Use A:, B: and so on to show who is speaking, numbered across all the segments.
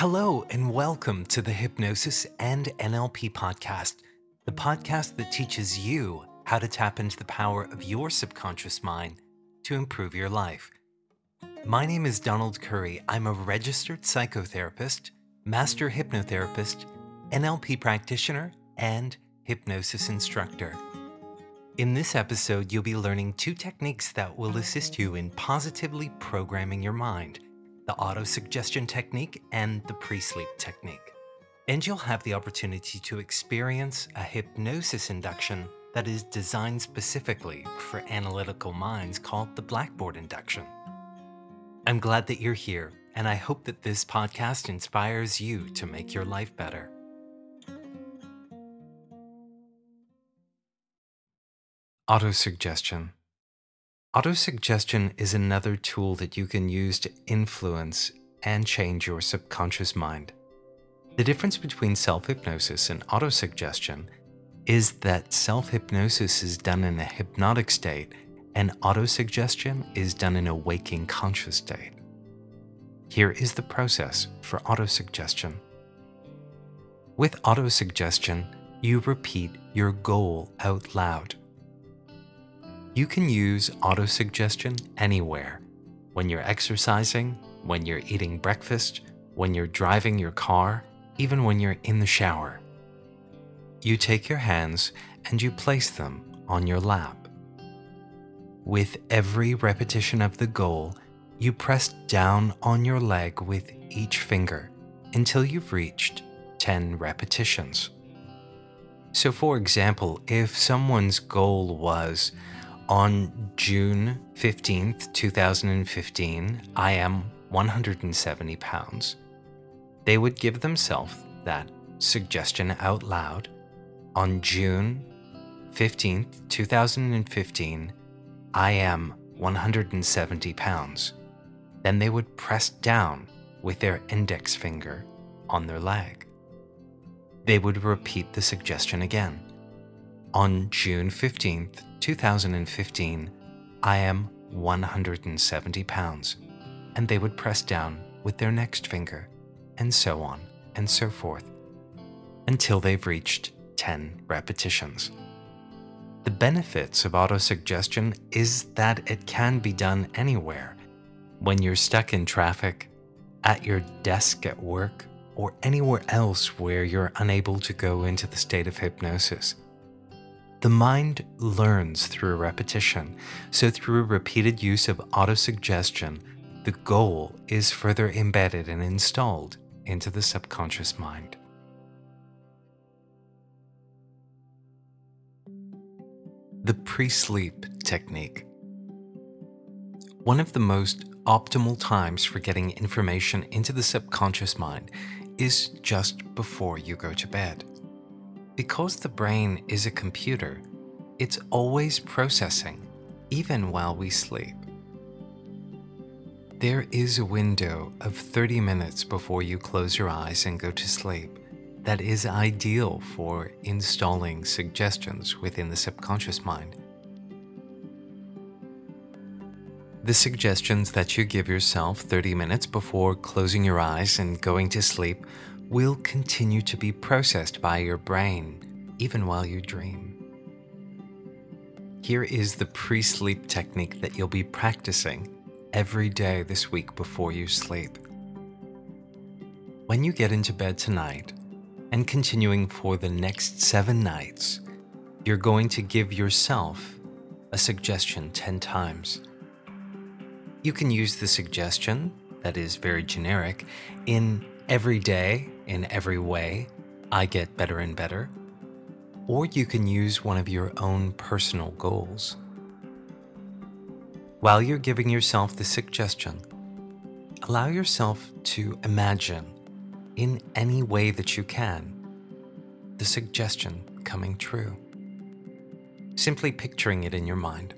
A: Hello and welcome to the Hypnosis and NLP podcast, the podcast that teaches you how to tap into the power of your subconscious mind to improve your life. My name is Donald Curry. I'm a registered psychotherapist, master hypnotherapist, NLP practitioner, and hypnosis instructor. In this episode, you'll be learning 2 techniques that will assist you in positively programming your mind: the autosuggestion technique and the pre-sleep technique. And you'll have the opportunity to experience a hypnosis induction that is designed specifically for analytical minds called the Blackboard induction. I'm glad that you're here, and I hope that this podcast inspires you to make your life better. Autosuggestion. Autosuggestion is another tool that you can use to influence and change your subconscious mind. The difference between self-hypnosis and autosuggestion is that self-hypnosis is done in a hypnotic state and autosuggestion is done in a waking conscious state. Here is the process for autosuggestion. With autosuggestion, you repeat your goal out loud. You can use autosuggestion anywhere: when you're exercising, when you're eating breakfast, when you're driving your car, even when you're in the shower. You take your hands and you place them on your lap. With every repetition of the goal, you press down on your leg with each finger until you've reached 10 repetitions. So for example, if someone's goal was, on June 15th, 2015, I am 170 pounds, they would give themselves that suggestion out loud: on June 15th, 2015, I am 170 pounds. Then they would press down with their index finger on their leg. They would repeat the suggestion again: on June 15th, 2015, I am 170 pounds. And they would press down with their next finger, and so on and so forth, until they've reached 10 repetitions. The benefits of autosuggestion is that it can be done anywhere: when you're stuck in traffic, at your desk at work, or anywhere else where you're unable to go into the state of hypnosis. The mind learns through repetition, so through repeated use of autosuggestion, the goal is further embedded and installed into the subconscious mind. The pre-sleep technique. One of the most optimal times for getting information into the subconscious mind is just before you go to bed. Because the brain is a computer, it's always processing, even while we sleep. There is a window of 30 minutes before you close your eyes and go to sleep that is ideal for installing suggestions within the subconscious mind. The suggestions that you give yourself 30 minutes before closing your eyes and going to sleep will continue to be processed by your brain even while you dream. Here is the pre-sleep technique that you'll be practicing every day this week before you sleep. When you get into bed tonight, and continuing for the next 7 nights, you're going to give yourself a suggestion 10 times. You can use the suggestion, that is very generic, in every day, in every way, I get better and better. Or you can use one of your own personal goals. While you're giving yourself the suggestion, allow yourself to imagine, in any way that you can, the suggestion coming true. Simply picturing it in your mind.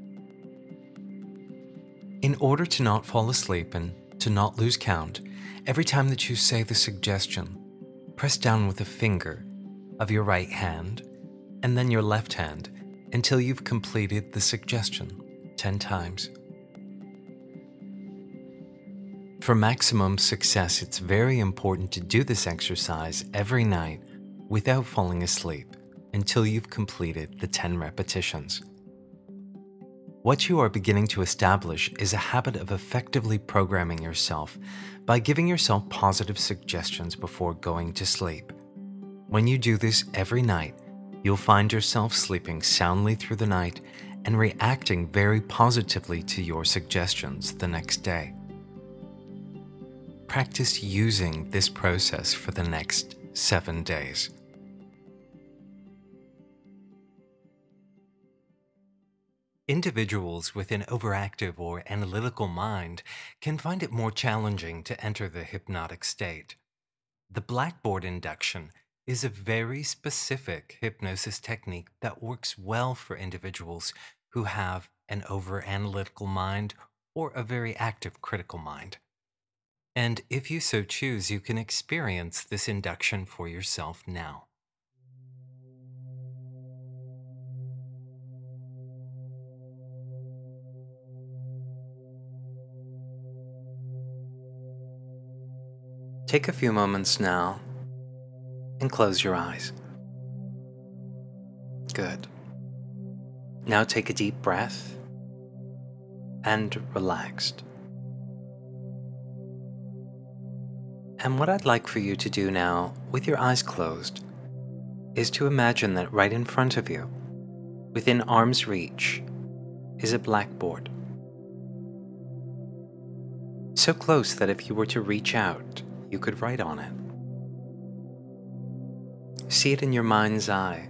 A: In order to not fall asleep and to not lose count, every time that you say the suggestion, press down with a finger of your right hand and then your left hand until you've completed the suggestion 10 times. For maximum success, it's very important to do this exercise every night without falling asleep until you've completed the 10 repetitions. What you are beginning to establish is a habit of effectively programming yourself by giving yourself positive suggestions before going to sleep. When you do this every night, you'll find yourself sleeping soundly through the night and reacting very positively to your suggestions the next day. Practice using this process for the next 7 days. Individuals with an overactive or analytical mind can find it more challenging to enter the hypnotic state. The blackboard induction is a very specific hypnosis technique that works well for individuals who have an over-analytical mind or a very active critical mind. And if you so choose, you can experience this induction for yourself now. Take a few moments now and close your eyes. Good. Now take a deep breath and relaxed. And what I'd like for you to do now, with your eyes closed, is to imagine that right in front of you, within arm's reach, is a blackboard. So close that if you were to reach out, you could write on it. See it in your mind's eye.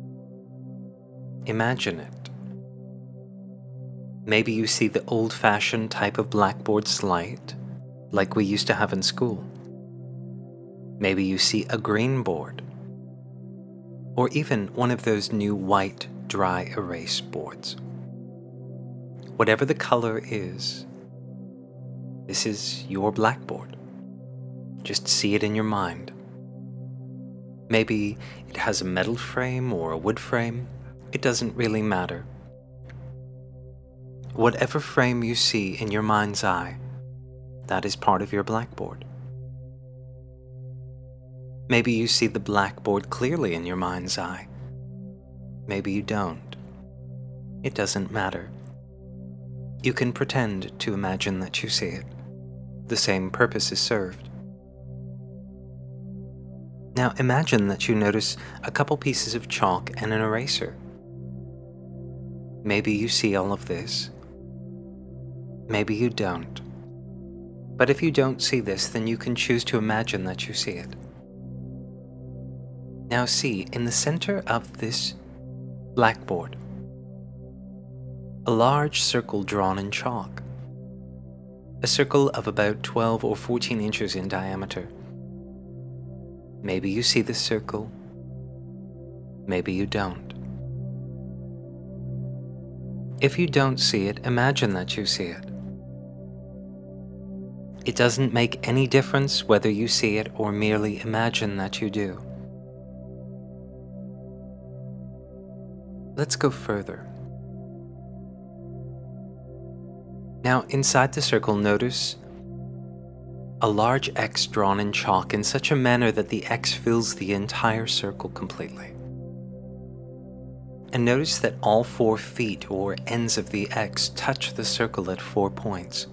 A: Imagine it. Maybe you see the old-fashioned type of blackboard slate, like we used to have in school. Maybe you see a green board, or even one of those new white dry erase boards. Whatever the color is, this is your blackboard. Just see it in your mind. Maybe it has a metal frame or a wood frame. It doesn't really matter. Whatever frame you see in your mind's eye, that is part of your blackboard. Maybe you see the blackboard clearly in your mind's eye. Maybe you don't. It doesn't matter. You can pretend to imagine that you see it. The same purpose is served. Now imagine that you notice a couple pieces of chalk and an eraser. Maybe you see all of this. Maybe you don't. But if you don't see this, then you can choose to imagine that you see it. Now see, in the center of this blackboard, a large circle drawn in chalk. A circle of about 12 or 14 inches in diameter. Maybe you see this circle, maybe you don't. If you don't see it, imagine that you see it. It doesn't make any difference whether you see it or merely imagine that you do. Let's go further. Now, inside the circle, notice a large X drawn in chalk in such a manner that the X fills the entire circle completely. And notice that all 4 feet or ends of the X touch the circle at 4 points.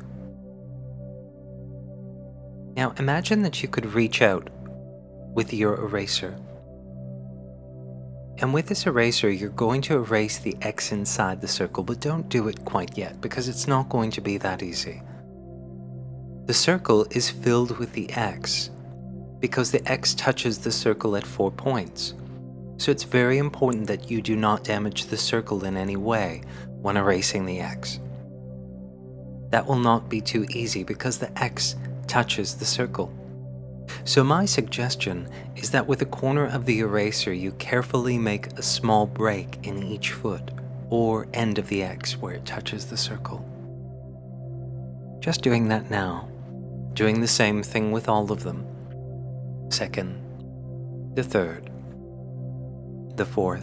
A: Now imagine that you could reach out with your eraser. And with this eraser, you're going to erase the X inside the circle, but don't do it quite yet because it's not going to be that easy. The circle is filled with the X because the X touches the circle at 4 points. So it's very important that you do not damage the circle in any way when erasing the X. That will not be too easy because the X touches the circle. So my suggestion is that with the corner of the eraser, you carefully make a small break in each foot or end of the X where it touches the circle. Just doing that now. Doing the same thing with all of them. Second, the third, the fourth.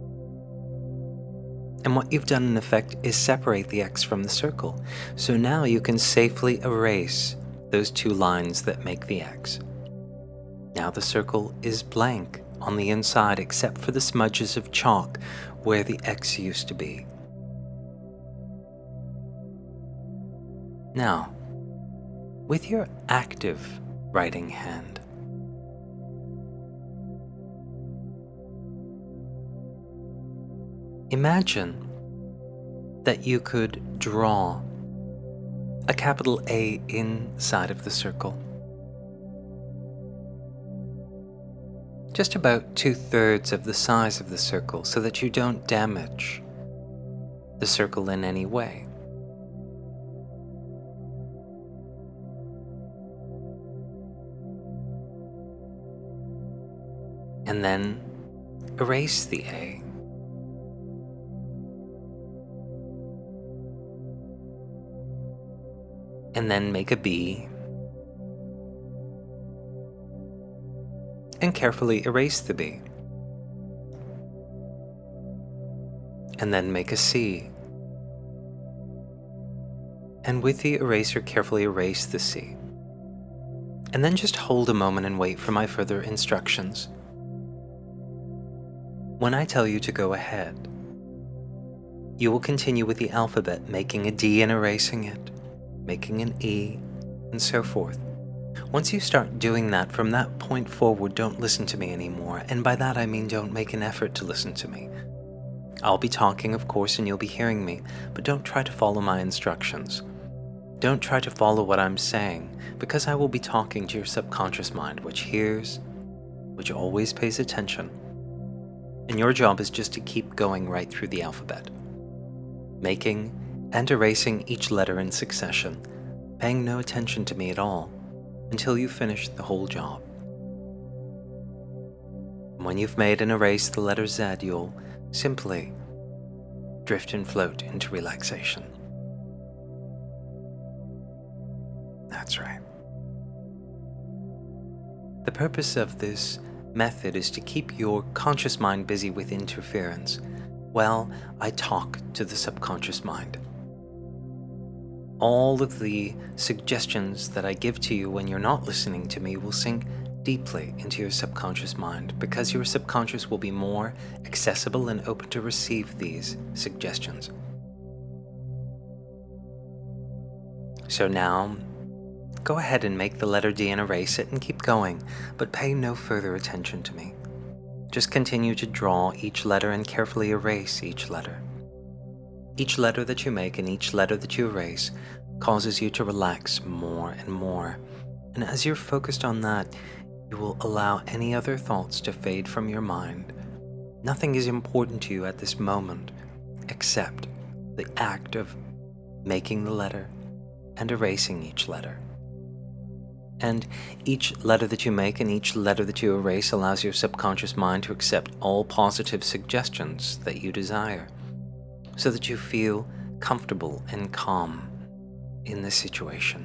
A: And what you've done in effect is separate the X from the circle. So now you can safely erase those two lines that make the X. Now the circle is blank on the inside except for the smudges of chalk where the X used to be. Now, with your active writing hand, imagine that you could draw a capital A inside of the circle. Just about 2/3 of the size of the circle so that you don't damage the circle in any way. And then erase the A. And then make a B. And carefully erase the B. And then make a C. And with the eraser, carefully erase the C. And then just hold a moment and wait for my further instructions. When I tell you to go ahead, you will continue with the alphabet, making a D and erasing it, making an E, and so forth. Once you start doing that, from that point forward, don't listen to me anymore. And by that I mean don't make an effort to listen to me. I'll be talking, of course, and you'll be hearing me, but don't try to follow my instructions. Don't try to follow what I'm saying, because I will be talking to your subconscious mind, which hears, which always pays attention. And your job is just to keep going right through the alphabet, making and erasing each letter in succession, paying no attention to me at all, until you finish the whole job. And when you've made and erased the letter Z, you'll simply drift and float into relaxation. That's right. The purpose of this method is to keep your conscious mind busy with interference while I talk to the subconscious mind. All of the suggestions that I give to you when you're not listening to me will sink deeply into your subconscious mind, because your subconscious will be more accessible and open to receive these suggestions. So now, go ahead and make the letter D and erase it and keep going, but pay no further attention to me. Just continue to draw each letter and carefully erase each letter. Each letter that you make and each letter that you erase causes you to relax more and more. And as you're focused on that, you will allow any other thoughts to fade from your mind. Nothing is important to you at this moment except the act of making the letter and erasing each letter. And each letter that you make and each letter that you erase allows your subconscious mind to accept all positive suggestions that you desire, so that you feel comfortable and calm in this situation.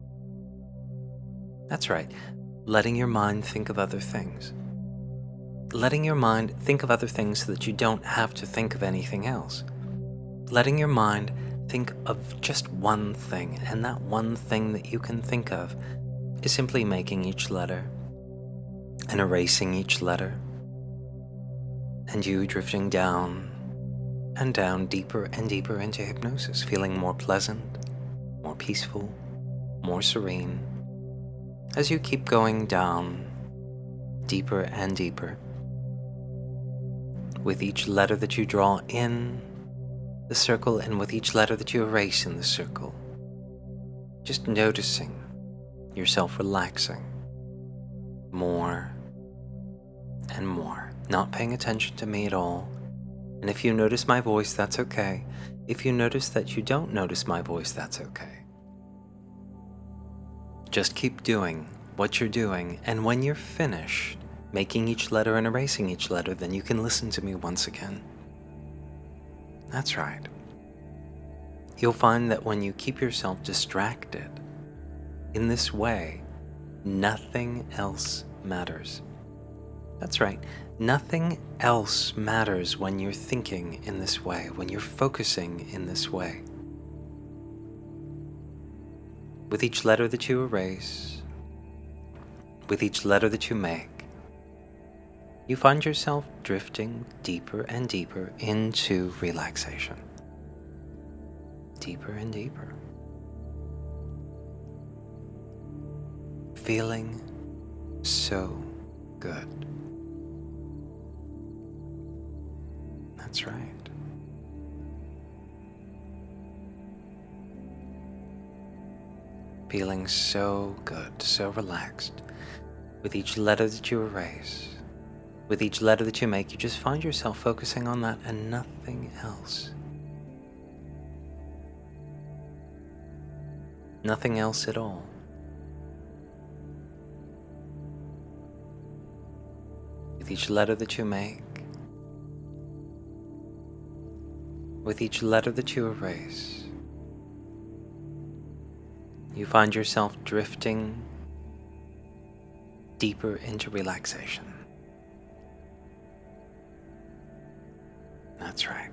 A: That's right, letting your mind think of other things. Letting your mind think of other things so that you don't have to think of anything else. Letting your mind think of just one thing, and that one thing that you can think of is simply making each letter and erasing each letter, and you drifting down and down deeper and deeper into hypnosis, feeling more pleasant, more peaceful, more serene, as you keep going down deeper and deeper. With each letter that you draw in the circle and with each letter that you erase in the circle, just noticing yourself relaxing more and more, not paying attention to me at all. And if you notice my voice, that's okay. If you notice that you don't notice my voice, that's okay. Just keep doing what you're doing, and when you're finished making each letter and erasing each letter, then you can listen to me once again. That's right. You'll find that when you keep yourself distracted in this way, nothing else matters. That's right. Nothing else matters when you're thinking in this way, when you're focusing in this way. with each letter that you erase, with each letter that you make, you find yourself drifting deeper and deeper into relaxation. Deeper and deeper. Feeling so good. That's right. Feeling so good, so relaxed. With each letter that you erase, with each letter that you make, you just find yourself focusing on that and nothing else. Nothing else at all. With each letter that you make, with each letter that you erase, you find yourself drifting deeper into relaxation. That's right.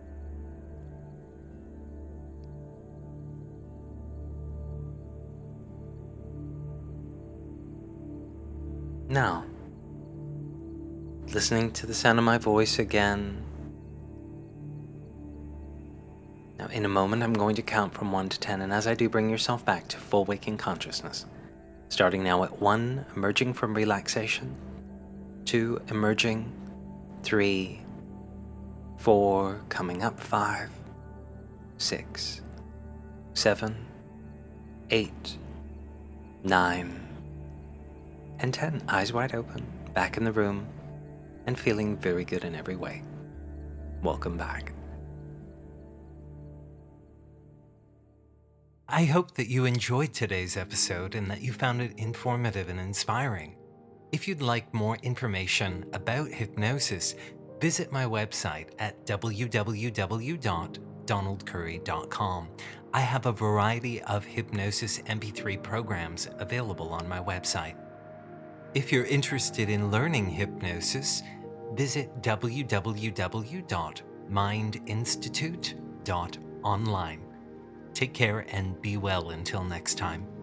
A: Now, listening to the sound of my voice again. Now, in a moment, I'm going to count from 1 to 10, and as I do, bring yourself back to full waking consciousness. Starting now at 1, emerging from relaxation. 2, emerging. 3, 4, coming up. 5, 6, 7, 8, 9, and 10. Eyes wide open, back in the room, and feeling very good in every way. Welcome back. I hope that you enjoyed today's episode and that you found it informative and inspiring. If you'd like more information about hypnosis, visit my website at www.donaldcurry.com. I have a variety of hypnosis MP3 programs available on my website. If you're interested in learning hypnosis, visit www.mindinstitute.online. Take care and be well until next time.